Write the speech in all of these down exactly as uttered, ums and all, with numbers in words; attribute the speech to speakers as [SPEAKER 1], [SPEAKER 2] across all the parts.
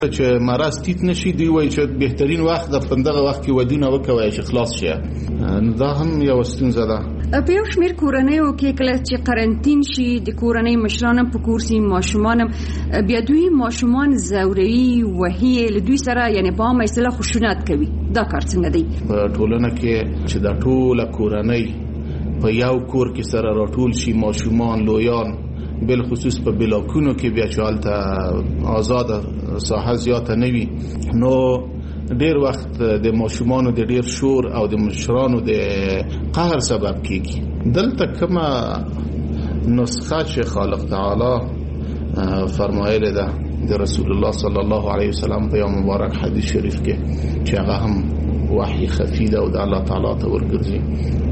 [SPEAKER 1] چې مرض تیت نشي دی وای چې بهترین وخت د پندغه وخت کې ودونه وکوي چې خلاص شي. دا هم یو ستونزه ده.
[SPEAKER 2] په یو شمېر کورنیو کې کله چې قرنطین شي د کورنۍ مشران په کورسي ماشومان بیا دوی ماشومان زوري وهي له دوی سره یعنی په عامه اصطلاح خشونت کوي. دا کار څنګه دی؟ په
[SPEAKER 1] ټولنه کې چې د ټوله کورنۍ په یو کور کې سره راټول شي ماشومان لویان بل خصوص په بلاکونو کې بیا چالته آزاد ساحه زیاته نوي نو ډیر وخت د ماشومانو د ډیر شور او د مشرانو د قهر سبب کیږي. دلته کومه نسخه چې خالق تعالی فرمایله ده د رسول الله صلی الله علیه وسلم په یو مبارک حدیث شریف کې چې هغه هم وحی خفی ده او د الله تعالی ته ورګرځي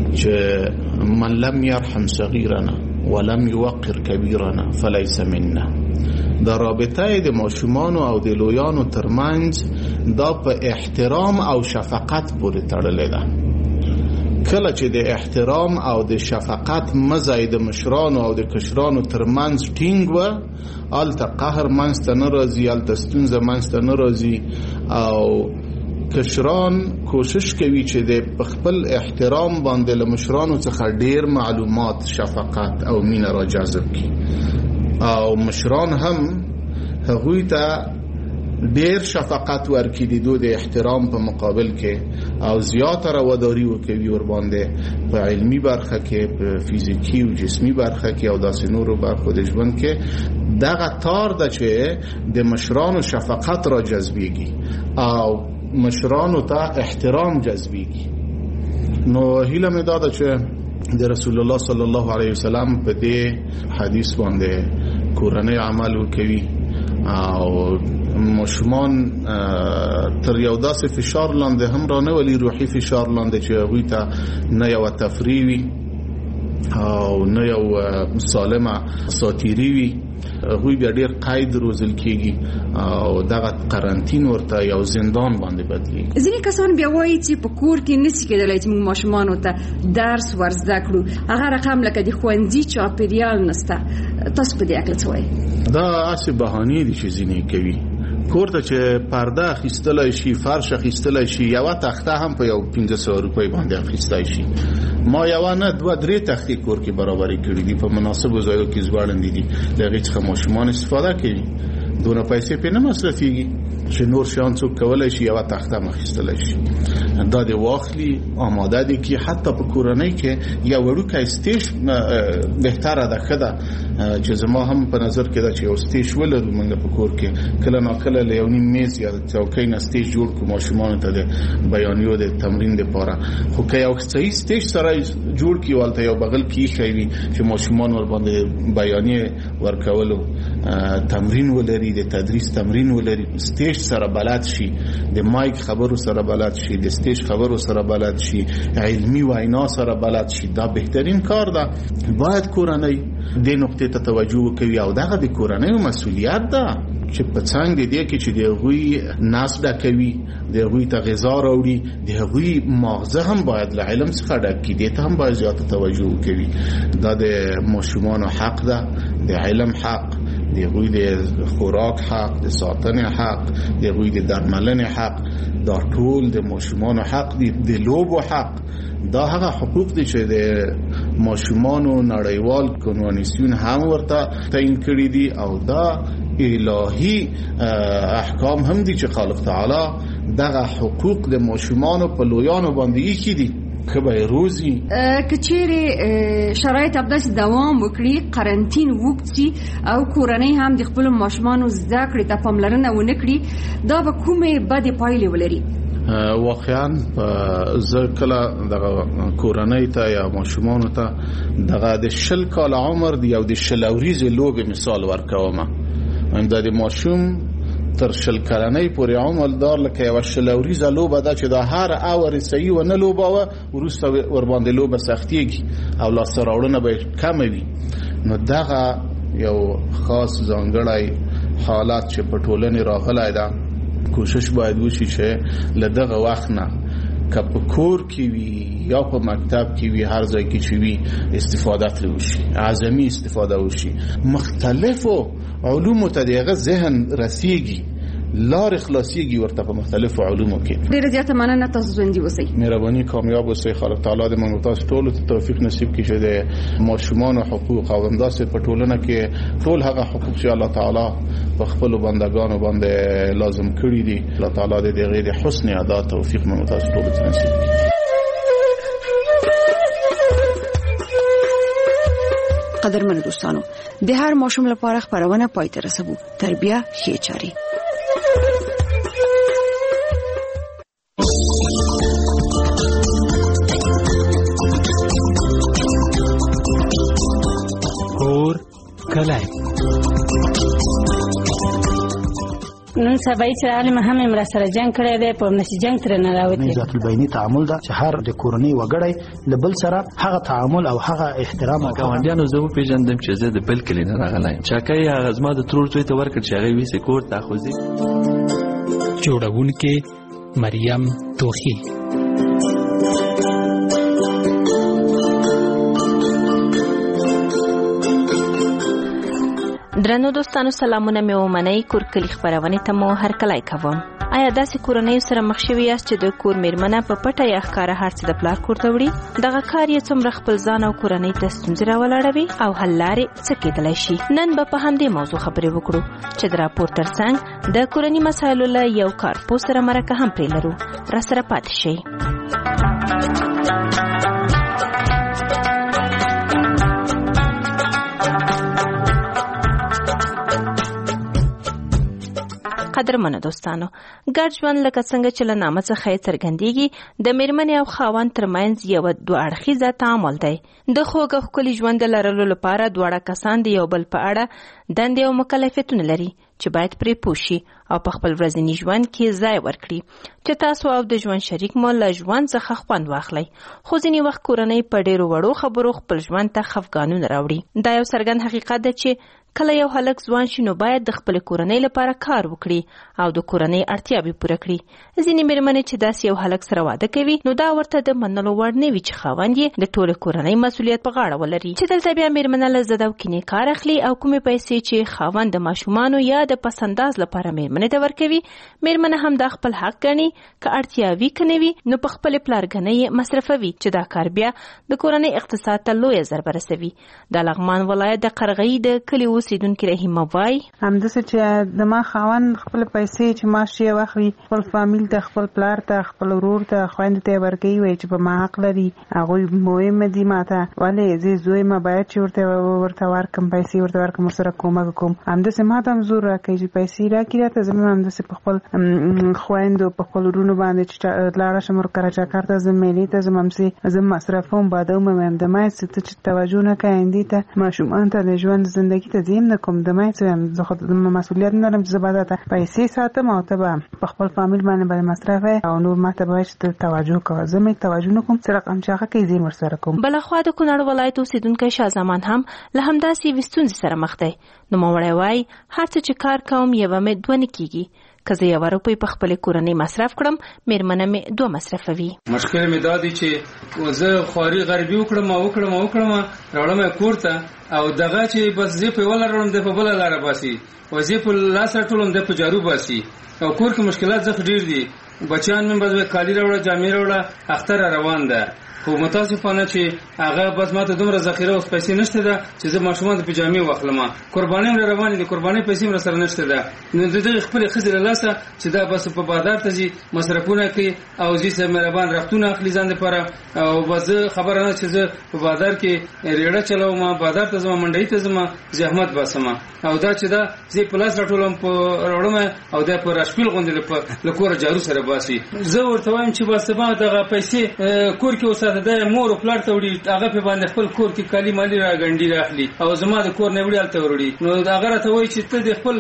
[SPEAKER 1] چې من لم يرحم صغيرنا ولم يوقر كبيرنا فليس منا. دا رابطه د ماشومانو او د لویانو ترمنځ دا په احترام او شفقت پورې تړلې ده. کله چې د احترام او د شفقت مزه د مشرانو او د کشرانو ترمنځ ټینګ و الته قهر منځ ته نه راځي، الته ستونزه منځ ته نه راځي او کشران کوشش کوي چې د خپل احترام باندې له مشرانو څخه ډیر معلومات شفقت او مینه را جذب کړي او مشران هم هغوی ته ډیر شفقت ورکړي د د احترام په مقابل کې او زیاته رواداری وکوي ور باندې په علمي برخه کې په فزیکی او جسمی برخه کې او داسې نورو برخو د ژوند کې دغه تار ده چې د مشرانو شفقت را جذبيږي او مشرانو ته احترام جذبيږي. نو هیله مې دا ده چې د رسول الله صلی الله علیه وسلم په دې حدیث باندې کورنۍ عمل وکوي او مشمان تر یو داسې فشار لاندې هم را نه ولي روحي فشار لاندې چې هغوی ته نه یو تفریح وي او نه یو سالمه ساتیری وي. هغوی بیا ډیر قید روزل کیږي او دغه قرنطین ورته یو زندان باندې بدلیږي.
[SPEAKER 2] ځینې کسان بیا وایي چې په کور کې نشي کېدلی چې موږ ماشومانو ته درس ورزده کړو، هغه رقم لکه د ښوونځي چاپیریال نشته. تاسو په دې اړه څه وایي؟
[SPEAKER 1] دا هسې بهانې دي چې ځینې کوي. کور ته چې پرده اخیستلی شي، فرش اخیستلی شي، یوه تخته هم په یو پنځه سوه روپۍ باندې اخیستی شي. ما یوه نه دوه درې تختې کور کې برابرې کړي دي، په مناسبو ځایو کې ځوړندې دي، د هغې څخه ماشومان استفاده کوي. دونه پیسې پې نه مصرفېږي چې نور شیان څوک کولی شي یوه تخته هم اخیستلی شي. دا د واخلي آماده دي کې حتی په کورنۍ کې یو وړوکی سټیج بهتره ده، ښه ده چې زما هم په نظر کې ده چې یو سټیج ولرو موږ په کور کې، کله ناکله له یو نیم میز یا چوکۍ نه سټیج جوړ کړو ماشومانو ته د بیانیو د تمرین دپاره. خو که یو صحیح سټیج سره جوړ کړي هلته یو بغل کې ایښی وي چې ماشومان ورباندې بیانیې ورکولو تمرین ولري، د تدریس تمرین ولري، سټیج سره بلد شي، د مایک خبرو سره بلد شي، د سټیج خبرو سره بلد شي، علمی وینا سره بلد شي. دا بهترین کار ده. باید کورنۍ دې نقطې ته توجه وکوي او دغه د کورنۍ مسؤلیت ده چې په څنګ د دې کې چې د هغوی نس ډکوي، د هغوی ته غذا راوړي، د هغوی ماغزه هم باید له علم څخه ډک کړي، دې ته هم باید زیاته توجه وکوي. دا د ماشومانو حق ده، د علم حق، د هغوی د خوراک حق، د ساتنې حق، د هغوی د درملنې حق، دا ټول د ماشومانو حق دي. د لوبو حق، دا هغه حقوق دي چې د ماشومانو نړیوال کنوانسیون هم ورته تعیین کړي دي او دا الهی احکام هم دي چې خالق تعالی دغه حقوق د ماشومانو په لویانو باندې ایښي دي. که به روزي
[SPEAKER 2] که چیرې شرایط همداسې دوام وکړي، قرنطین وږد شي او کورنۍ هم د خپلو ماشومانو زده کړې ته پاملرنه ونه کړي، دا به کومې بدې پایلې ولري؟
[SPEAKER 1] واقعا زه کله دغه کورنۍ ته یا ماشومانو ته دغه د شل کال عمر دی او د شل اوریزې لوبې مثال ورکوم. دا د ماشوم تر شل کلنۍ پورې عمر دار لکه یوه شل اوریزه لوبه ده چې دا هر اور صحیح ونه لوباوه وروسته ورباندې لوبه سختېږي او لاسته راوړنه به کمه وي. نو دغه یو خاص ځانګړی حالت چې په ټولنې راغلی ده، کوشش باید وشي چې له دغه وخت نه که په کور کې وي یا په مکتب کې وي، هر ځای کې چې وي استفاده ترې وشي، اعظمي استفاده وشي. مختلفو علومو ته دغه ذهن رسیږي لار خلاصيږي ورته په مختلفو علومو کې.
[SPEAKER 2] ډیره زیاته مننه، تاسو ژوندي اوسئ.
[SPEAKER 1] مهرباني کامیاب اوسئ. خالق تعالی دې موږ تاسو ټول ته توفیق نصیب کړي چې د ماشومان او حقوق او همداسې په ټولنه کې ټول هغه حقوق چې الله تعالی په خپل بندگانو باندې لازم کړی دي، الله تعالی دې د غیر حسن ادا توفیق موږ تاسو ټول ته نصیب کړي.
[SPEAKER 2] قدرمن دوستانو، د هر ماشوم لپاره خبرونه پای ته رسوو. تربیه ښې چاري.
[SPEAKER 3] کور کلی
[SPEAKER 4] نن سبا چې عالم هم امر سره جنگ کړی دی، په نشي جنگ تر نه راوتی.
[SPEAKER 5] ذات البینی تعامل دا چې هر د کورنۍ وګړی لبل سره هغه تعامل او هغه احترام او
[SPEAKER 6] ګاونډیانو زه پیژندم چې زه د بل کلی نه راغلی چاکای هغه زما د ترور توی ته ورکړ چې هغه ویسه کور ته خوځي.
[SPEAKER 3] جوړونکې مریم توخی.
[SPEAKER 7] درنو دوستانو، سلامونه مې ومنئ. کور کلی خبرونه ته مو هر کله کوم. آیا داسې کورنۍ سره مخ شوي یاست چې د کور میرمنه په پټه یا ښکاره هر څه د پلار کور ته وړي؟ دغه کار یې څومره خپل ځان او کورنۍ ته ستونزې راولاړوي او حل لارې څه کېدلی شي؟ نن به په همدې موضوع خبرې وکړو چې د راپور ترڅنګ د کورني مسایلو له یو کارپوه سره مرکه هم پرې لرو. راسره پاتې شئ. قدرمنو دوستانو، ګډ ژوند لکه څنګه چې له نامه څخه یې څرګندېږي د میرمنې او خاوند ترمنځ یو دوه اړخیزه تعامل دی. د خوږ او ښکلي ژوند د لرلو لپاره دواړه کسان د یو بل په اړه دندې او مکلفیتونه لري چې باید پرې پوه شي او په خپل ورځني ژوند کې ځای ورکړي چې تاسو او د ژوند شریک مو له ژوند څخه خوند واخلئ. خو ځینې وخت کورنۍ په ډېرو وړو خبرو خپل ژوند ته خفګانونه راوړي. دا یو څرګند حقیقت دی چې کله یو هلک ځوان شي نو باید د خپل کورنۍ لپاره کار وکړي او د کورنۍ اړتیاوې پوره کړي. ځینې میرمنې چې داسې یو هلک سره واده کوي نو دا ورته د منلو وړ نه وي چې خاوند یې د ټولې کورنۍ مسؤلیت په غاړه ولري. چې دلته بیا میرمنه له زده او کینې کار اخلي او کومې پیسې چې خاوند د ماشومانو یا د پسنداز لپاره میرمنې ته ورکوي، میرمنه هم دا خپل حق ګڼي. که اړتیا وي که نه وي نو په خپلې پلارګنۍ یې مصرفوي چې دا کار بیا د کورنۍ اقتصاد ته لویه ضربه رسوي. د لغمان ولایت د قرغۍ د کلي اوسېدونکې رحیمه وایي
[SPEAKER 8] همداسې چې د ما خاوند خپل پیسې چې معاش یې واخلي خپل فامیل ته، خپل پلار ته، خپل ورور ته، خویندو ته یې ورکوي، وایي چې په ما حق لري، هغوی مهم دي ما ته، ولې زه زوی ما باید چې ورته ورته ورکړم، پیسې ورته ورکړم، ورسره کومک وکړم. همداسې ما ته هم زور راکوي چې پیسې راکړي راته، زه هم همداسې په خپل خویندو په خپل ورونو باندې چې لاړه شم ورکره چکر ته ځم، میلې ته ځم، همسې زه مصرفوم، بادوم هم د ما څه چې توجه نه کوي آیندې ته، ماشومان ته د ژوند زندګي ته زه هم نه کوم، د ما څه زه خو د مسؤلیت نه لرم چې زه به درته پیسې ساتم او ته به په خپل فامیل باندې باندې مصرف او نور ما ته به چې توجه کوه، زه مې توجه نه کوم، څه رقم چې هغه کوي زه یې ورسره کوم.
[SPEAKER 7] بلخوا د کونړ ولایت اوسېدونکی شاه زمان هم له همداسې یوې ستونزې سره مخ دی. نوموړی وایي هر څه چې کار کوم یوه مې دوه نه کېږي. که زه یوه روپۍ په خپلې کورنۍ مصرف کړم، میرمنه مې دوه مصرفوي.
[SPEAKER 9] مشکل مې دا دی چې زه خواري غربي وکړم او وکړم او وکړم راوړم یې کور ته او دغه چې بس زه په یوه لاره وړم دی په بله لاره باسي، او زه په لاس راټولم دی په جارو باسي، او کور کې مشکلات زخ ډېر دي. بچیان مې بس کالي راوړه، جامې راوړه، اختر را روان ده. خو متاسفانه چې هغه بس ماته دومره ذخیره اوس پیسې نشته ده چې زه ماشومان ته پجامې واخلم، قربانۍ مې روانې دي، قربانۍ پیسې مې سره نشته ده. نو د دغې خپلې ښځې له لاسه چې دا بس په بازار ته ځي مصرفونه کوي او زی سره مهربان رختونه اخلي ځان لپاره، او بس خبره نه چې زه په بازار کې ریړه چلوم، بازار ته ځم، منډۍ ته ځم، زحمت باسم، او دا چې دا زه په لاس راټولم په راوړم او دا په راشپیل غوندې له کوره جارو سره باسي. زه ورته وایم چې بس سبا دغه پیسې کور کې وساته، د مور او پلار ته وړي، هغه په باندې خپل کور کې کالي مالي را ګنډي راخلي او زما د کور نه وړي هلته وروړي. نو هغه راته وایي چې ته د خپل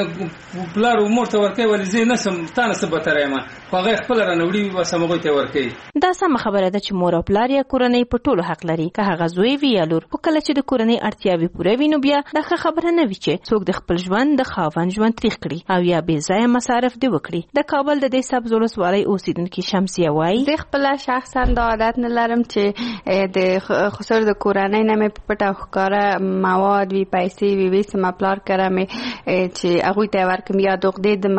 [SPEAKER 9] پلار او مور ته ورکوې، ولې زه نه سم تا نه څه بتره یم، خو هغه خپله رانه وړي بس همغوی ته ورکوي.
[SPEAKER 7] دا سمه خبره ده چې مور او پلار یا کورنۍ په ټولو حق لري، که هغه زوی وي یا لور. خو کله چې د کورنۍ اړتیاوې پوره وي نو بیا دا ښه خبره نه وي چې څوک د خپل ژوند د خاوند ژوند تریخ کړي او یا بې ځایه مصارف دې وکړي. د کابل د دې سبز ولسوالۍ اوسېدونکې شمسیه وایي
[SPEAKER 10] زه خپله شخصا دا عادت نه لرم چې د خصوص د کورنۍ نه مې په پټه ښکاره مواد وي، پیسې وي، ویسم پلار کړم چې هغوی ته ورکړم یا د عقدې د